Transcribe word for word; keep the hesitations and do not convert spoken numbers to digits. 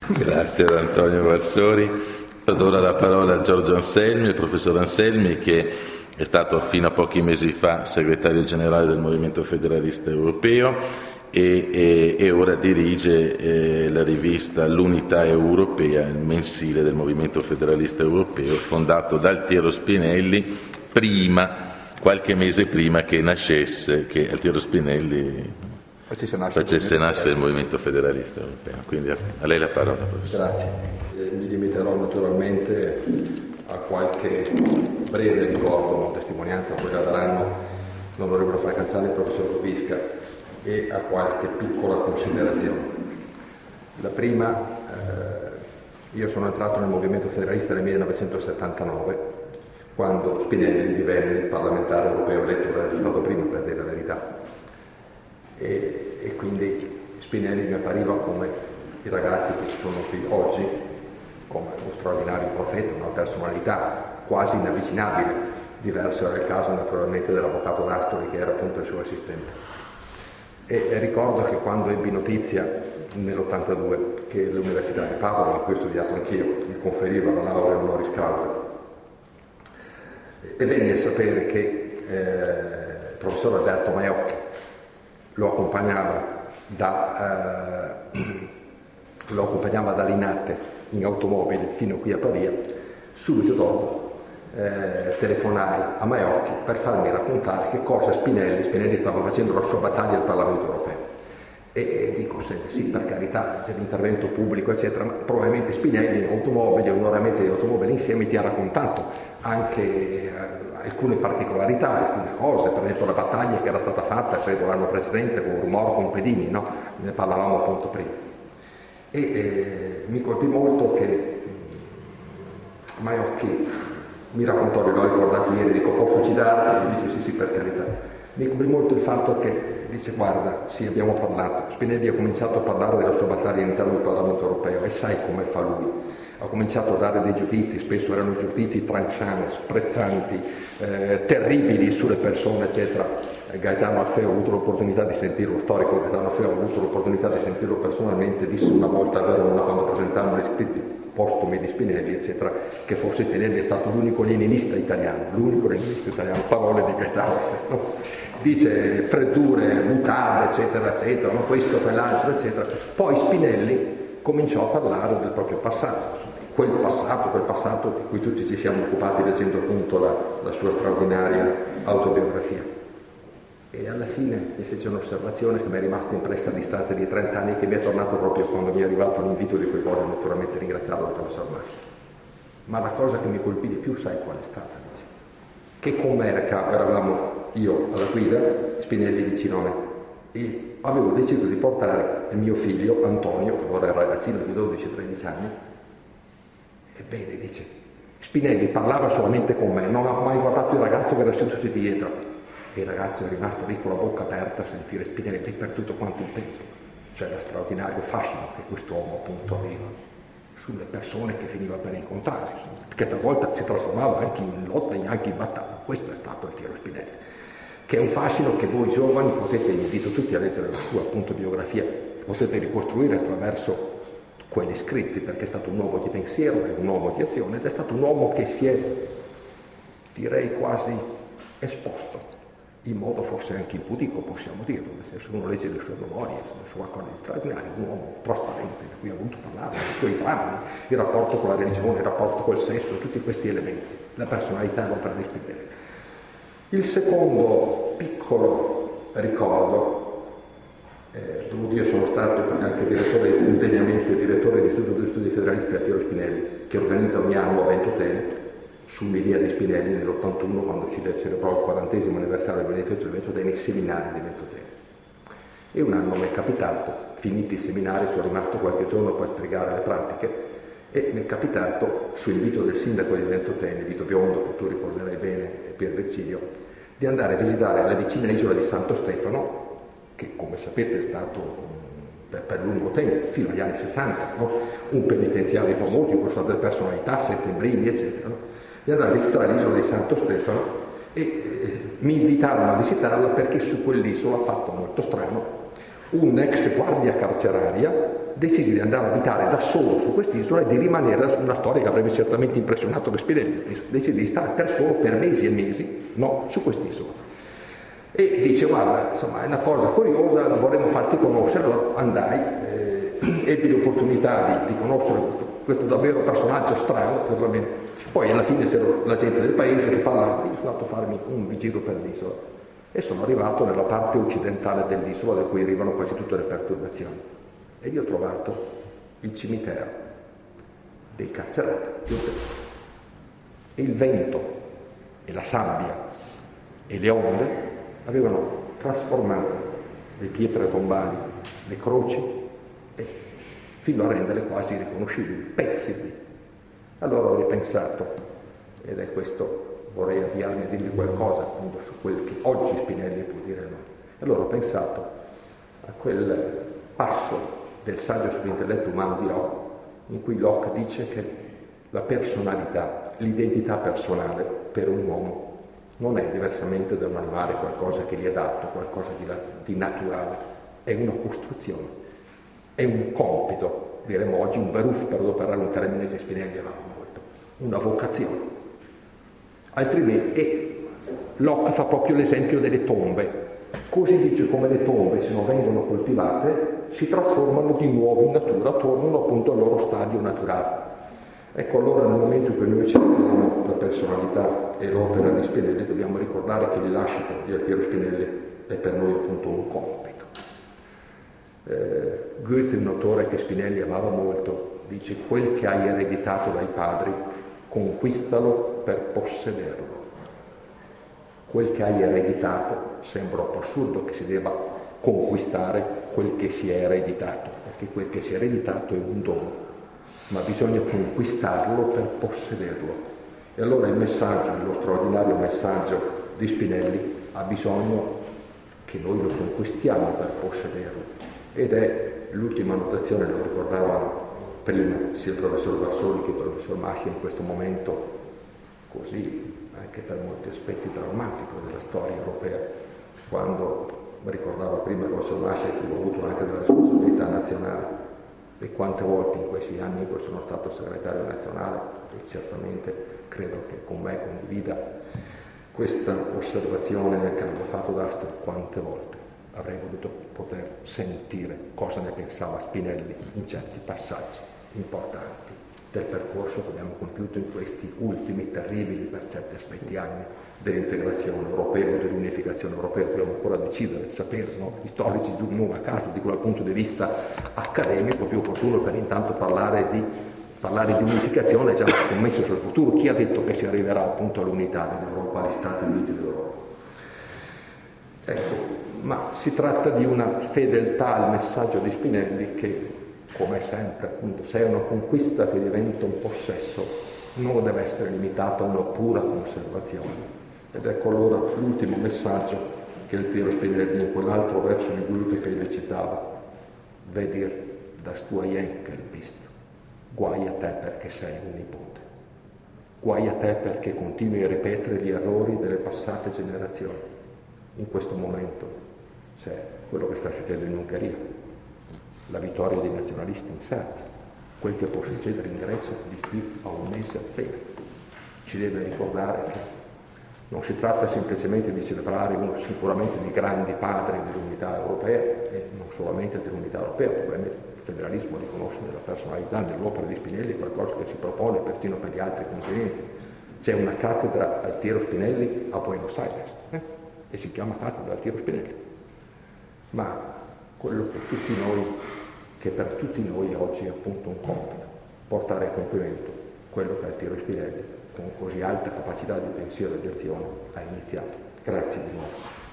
Grazie ad Antonio Varsori. Do ora la parola a Giorgio Anselmi, il professor Anselmi, che è stato fino a pochi mesi fa segretario generale del Movimento Federalista Europeo e, e, e ora dirige eh, la rivista L'Unità Europea, il mensile del Movimento Federalista Europeo, fondato da Altiero Spinelli prima, qualche mese prima che nascesse, che Altiero Spinelli facesse nascere, facesse nascere il Movimento Federalista Europeo. Quindi a lei la parola, professore. Grazie. Eh, mi limiterò naturalmente a qualche breve ricordo, testimonianza, poi la daranno l'onorevole Fracanzani e il professor Covisca, e a qualche piccola considerazione. La prima, eh, io sono entrato nel Movimento Federalista nel millenovecentosettantanove, quando Spinelli divenne il parlamentare europeo eletto, era stato prima, per dire la verità. E, e quindi Spinelli mi appariva come i ragazzi che sono qui oggi, come uno straordinario profeta, una personalità quasi inavvicinabile, diverso era il caso naturalmente dell'avvocato D'Astoli, che era appunto il suo assistente. E, e ricordo che quando ebbi notizia nell'ottantadue che l'Università di Padova, in cui ho studiato anch'io, mi conferiva la laurea honoris causa, e venni a sapere che eh, il professor Alberto Maiocchi lo accompagnava da eh, lo accompagnava da Linate in automobile fino qui a Pavia. Subito dopo eh, telefonai a Maiocchi per farmi raccontare che cosa Spinelli Spinelli stava facendo la sua battaglia al Parlamento europeo. E, e dico sempre sì, per carità, c'è l'intervento pubblico eccetera, ma probabilmente Spinelli in automobile, un'ora e mezza di automobile insieme, ti ha raccontato anche eh, alcune particolarità, alcune cose, per esempio la battaglia che era stata fatta, credo l'anno precedente, con Rumor, con Pedini, no? Ne parlavamo appunto prima. E eh, mi colpì molto che Maiocchi mi raccontò, l'ho ricordato ieri, dico posso citarlo? E dice sì sì, per carità. Mi colpì molto il fatto che dice guarda, sì, abbiamo parlato, Spinelli ha cominciato a parlare della sua battaglia all'interno del Parlamento europeo e sai come fa lui. Ha cominciato a dare dei giudizi, spesso erano giudizi tranchant, sprezzanti, eh, terribili sulle persone, eccetera. Gaetano Alfeo, ho avuto l'opportunità di sentirlo, lo storico Gaetano Alfeo, ho avuto l'opportunità di sentirlo personalmente, disse una volta a Verona, quando presentavano gli scritti postumi di Spinelli, eccetera, che forse Spinelli è stato l'unico leninista italiano, l'unico leninista italiano, parole di Gaetano Alfeo, no? Dice freddure, mutade, eccetera, eccetera, no? Questo, quell'altro, eccetera. Poi Spinelli cominciò a parlare del proprio passato, quel passato, quel passato di cui tutti ci siamo occupati leggendo appunto la, la sua straordinaria autobiografia. E alla fine mi fece un'osservazione che mi è rimasta impressa a distanza di trenta anni e che mi è tornato proprio quando mi è arrivato l'invito di cui voglio naturalmente ringraziarlo al professor Massimo. Ma la cosa che mi colpì di più, sai qual è stata? Dice, che con me eravamo io alla guida, Spinelli vicino a me, e avevo deciso di portare il mio figlio Antonio, che ora è ragazzino di dodici tredici anni. Ebbene, dice, Spinelli parlava solamente con me, non ha mai guardato il ragazzo che era seduto dietro. E il ragazzo è rimasto lì con la bocca aperta a sentire Spinelli per tutto quanto il tempo. Cioè lo straordinario fascino che quest'uomo appunto aveva sulle persone che finiva per incontrare, che talvolta si trasformava anche in lotta e anche in battaglia. Questo è stato Altiero Spinelli, che è un fascino che voi giovani potete, invito tutti a leggere la sua appunto biografia, potete ricostruire attraverso quelli scritti, perché è stato un uomo di pensiero, è un uomo di azione ed è stato un uomo che si è, direi, quasi esposto in modo forse anche impudico, possiamo dirlo, nel senso che uno legge le sue memorie, sono qualcosa di straordinario, un uomo trasparente di cui ha voluto parlare, i suoi drammi, il rapporto con la religione, il rapporto col sesso, tutti questi elementi, la personalità e l'opera di Spinelli. Il secondo piccolo ricordo, eh, dove io sono stato anche direttore, indegnamente direttore dell'Istituto di Studi Federalisti Altiero Spinelli, che organizza ogni anno a Ventotene, sull'idea di Spinelli nell'ottantuno, quando ci celebrò il quarantesimo anniversario del benedetto di Ventotene, i seminari di Ventotene. E un anno mi è capitato, finiti i seminari, sono rimasto qualche giorno per spiegare le pratiche, e mi è capitato, su invito del sindaco di Ventotene, Vito Biondo, che tu ricorderai bene, e Pier Virgilio, di andare a visitare la vicina isola di Santo Stefano, che come sapete è stato per, per lungo tempo, fino agli anni sessanta, no? Un penitenziario famoso, con state personalità, settembrini, eccetera, no? Di andare a visitare l'isola di Santo Stefano e eh, mi invitarono a visitarla perché su quell'isola, fatto molto strano, un ex guardia carceraria decisi di andare a abitare da solo su quest'isola e di rimanere su una storia che avrebbe certamente impressionato Spinelli. Decisi di stare per solo per mesi e mesi, no, su quest'isola. E dice, guarda, insomma, è una cosa curiosa, vorremmo farti conoscere. Allora andai, eh, ebbi l'opportunità di, di conoscere questo, questo davvero personaggio strano, perlomeno. Poi alla fine c'era la gente del paese che parlava, io sono andato a farmi un giro per l'isola e sono arrivato nella parte occidentale dell'isola, da cui arrivano quasi tutte le perturbazioni. E io ho trovato il cimitero dei carcerati. E il vento e la sabbia e le onde avevano trasformato le pietre tombali, le croci, e fino a renderle quasi riconoscibili, pezzi di. Allora ho ripensato, ed è questo, vorrei avviarmi a dirvi qualcosa appunto su quel che oggi Spinelli può dire no. Allora ho pensato a quel passo del saggio sull'intelletto umano di Locke, in cui Locke dice che la personalità, l'identità personale per un uomo non è, diversamente da un animale, qualcosa che gli è dato, qualcosa di, di naturale, è una costruzione, è un compito, diremmo oggi un beruf, per adoperare un termine che Spinelli amava molto, una vocazione. Altrimenti, e Locke fa proprio l'esempio delle tombe, così dice come le tombe, se non vengono coltivate, si trasformano di nuovo in natura, tornano appunto al loro stadio naturale. Ecco, allora nel momento in cui noi celebriamo la personalità e l'opera di Spinelli, dobbiamo ricordare che il lascito di Altiero Spinelli è per noi appunto un compito. Eh, Goethe, un autore che Spinelli amava molto, dice: quel che hai ereditato dai padri, conquistalo per possederlo. Quel che hai ereditato, sembra un po' assurdo che si debba conquistare quel che si è ereditato, perché quel che si è ereditato è un dono, ma bisogna conquistarlo per possederlo. E allora il messaggio, lo straordinario messaggio di Spinelli, ha bisogno che noi lo conquistiamo per possederlo. Ed è l'ultima notazione, lo ricordava prima sia il professor Varsoli che il professor Mascia, in questo momento così anche per molti aspetti drammatico della storia europea, quando ricordava prima il professor Mascia che ho avuto anche della responsabilità nazionale, e quante volte in questi anni in cui sono stato segretario nazionale, e certamente credo che con me condivida questa osservazione che l'ho fatto d'Astro, quante volte avrei voluto poter sentire cosa ne pensava Spinelli in certi passaggi importanti del percorso che abbiamo compiuto in questi ultimi terribili, per certi aspetti, anni dell'integrazione europea o dell'unificazione europea. Dobbiamo ancora decidere, sapere, no? Gli storici, non a caso, dico dal punto di vista accademico, più opportuno per intanto parlare di, parlare di unificazione, già scommesso sul futuro. Chi ha detto che si arriverà appunto all'unità dell'Europa, agli Stati Uniti dell'Europa? Ecco, ma si tratta di una fedeltà al messaggio di Spinelli che, come sempre, appunto, se è una conquista che diventa un possesso, non deve essere limitata a una pura conservazione. Ed ecco allora l'ultimo messaggio che Altiero Spinelli in quell'altro verso di Goethe che gli citava: Vedir das du ein Enkel bist, guai a te perché sei un nipote, guai a te perché continui a ripetere gli errori delle passate generazioni. In questo momento c'è quello che sta succedendo in Ungheria, la vittoria dei nazionalisti in Serbia, quel che può succedere in Grecia di qui a un mese appena. Ci deve ricordare che non si tratta semplicemente di celebrare uno sicuramente dei grandi padri dell'unità europea, e non solamente dell'unità europea, probabilmente il federalismo riconosce nella personalità, nell'opera di Spinelli, qualcosa che si propone persino per gli altri continenti. C'è una cattedra Altiero Spinelli a Buenos Aires, eh? e si chiama cattedra Altiero Spinelli. Ma quello che tutti noi, che per tutti noi oggi è appunto un compito, portare a compimento quello che Altiero Spinelli, con così alta capacità di pensiero e di azione, ha iniziato. Grazie di nuovo.